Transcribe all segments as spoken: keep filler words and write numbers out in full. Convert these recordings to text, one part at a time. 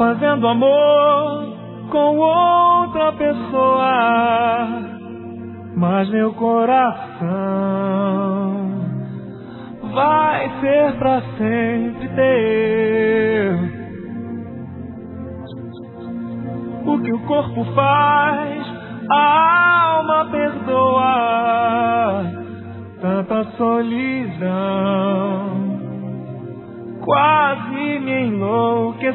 fazendo amor com outra pessoa, mas meu coração vai ser pra sempre teu. O que o corpo faz, a alma perdoa. Tanta solidão quase me enlouqueceu.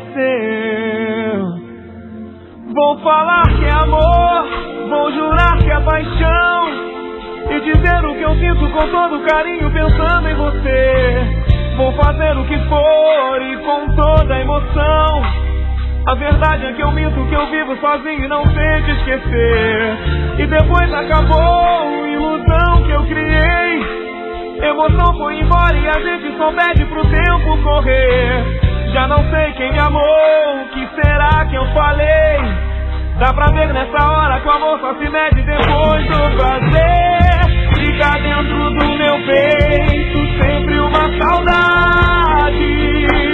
Vou falar que é amor, vou jurar que é paixão, e dizer o que eu sinto com todo carinho pensando em você. Vou fazer o que for e com toda emoção. A verdade é que eu minto, que eu vivo sozinho e não sei te esquecer. E depois acabou a ilusão que eu criei. Emoção foi embora e a gente só pede pro tempo correr. Já não sei quem me amou, o que será que eu falei? Dá pra ver nessa hora que o amor só se mede depois do prazer. Fica dentro do meu peito sempre uma saudade,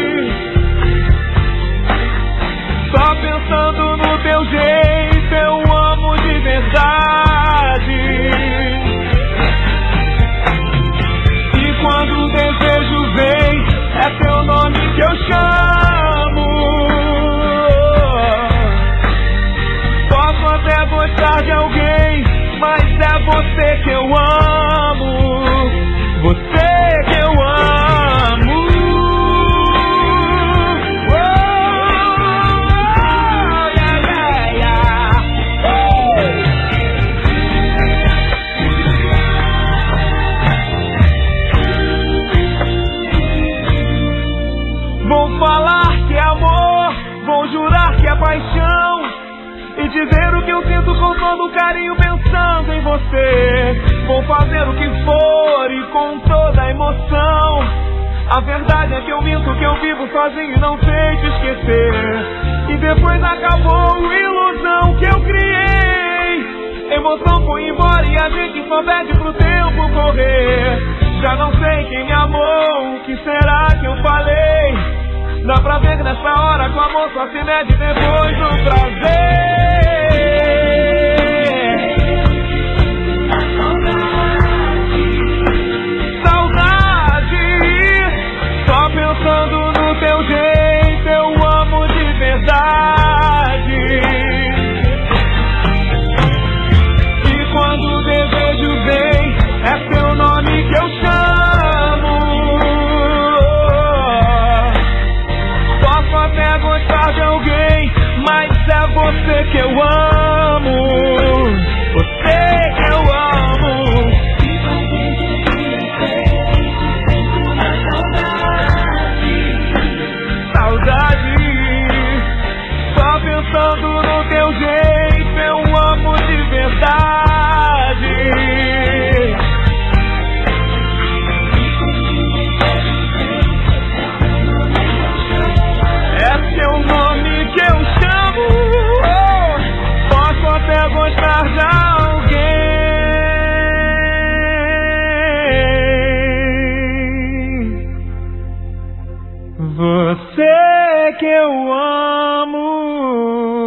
só pensando no teu jeito eu amo de verdade. E quando o desejo vem, é teu nome que eu chamo. Posso até gostar de alguém, mas é você que eu amo. Você que eu amo. Falar que é amor, vou jurar que é paixão, e dizer o que eu sinto com todo carinho pensando em você. Vou fazer o que for e com toda emoção. A verdade é que eu minto, que eu vivo sozinho e não sei te esquecer. E depois acabou a ilusão que eu criei. Emoção foi embora e a gente só pede pro tempo correr. Já não sei quem me amou, o que será que eu falei? Dá pra ver que nessa hora que o amor só se mede depois do prazer. Saudade, só pensando no teu jeito eu amo de verdade. E quando o desejo vem, é teu nome que eu chamo. Até gostar de alguém, mas é você que eu amo. Você que eu amo. Saudade, só pensando no teu jeito eu amo de verdade. É o nome que eu chamo. Oh, posso até gostar de alguém. Você que eu amo.